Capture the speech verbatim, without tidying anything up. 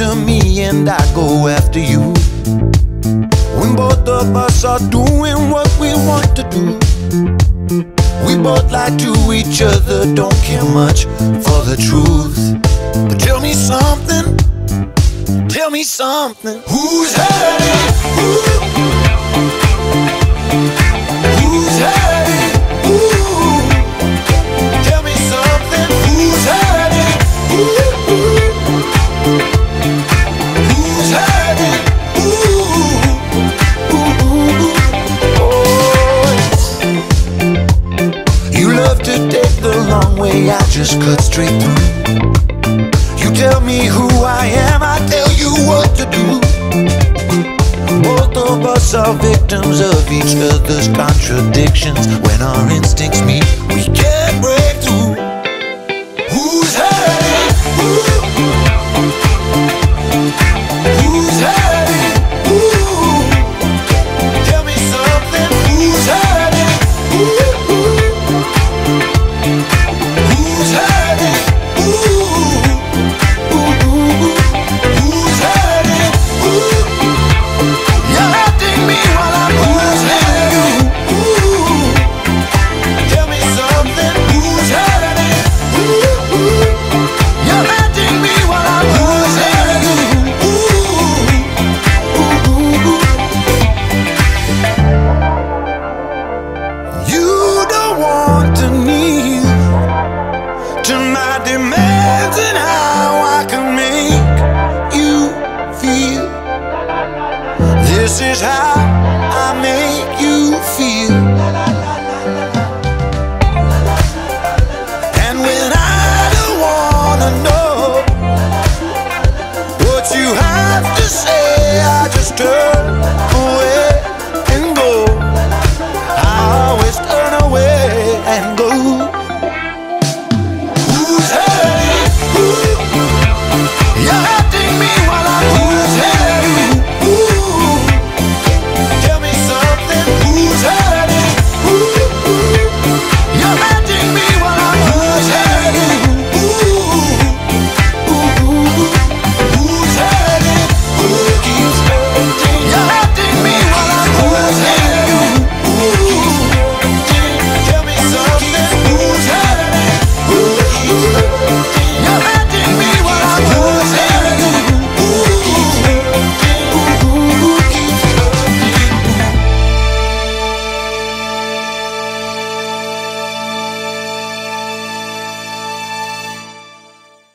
after me and I go after you. When both of us are doing what we want to do, we both lie to each other, don't care much for the truth. But tell me something, tell me something. Who's hurting? Ooh. Who's hurting? Ooh. Tell me something. Who's hurting? Ooh. Who's hurting? Ooh. Ooh. Oh. You love to take the long way, I just cut straight through. You tell me who I am, I tell you what to do. Both of us are victims of each other's contradictions. When our instincts meet, we can't break.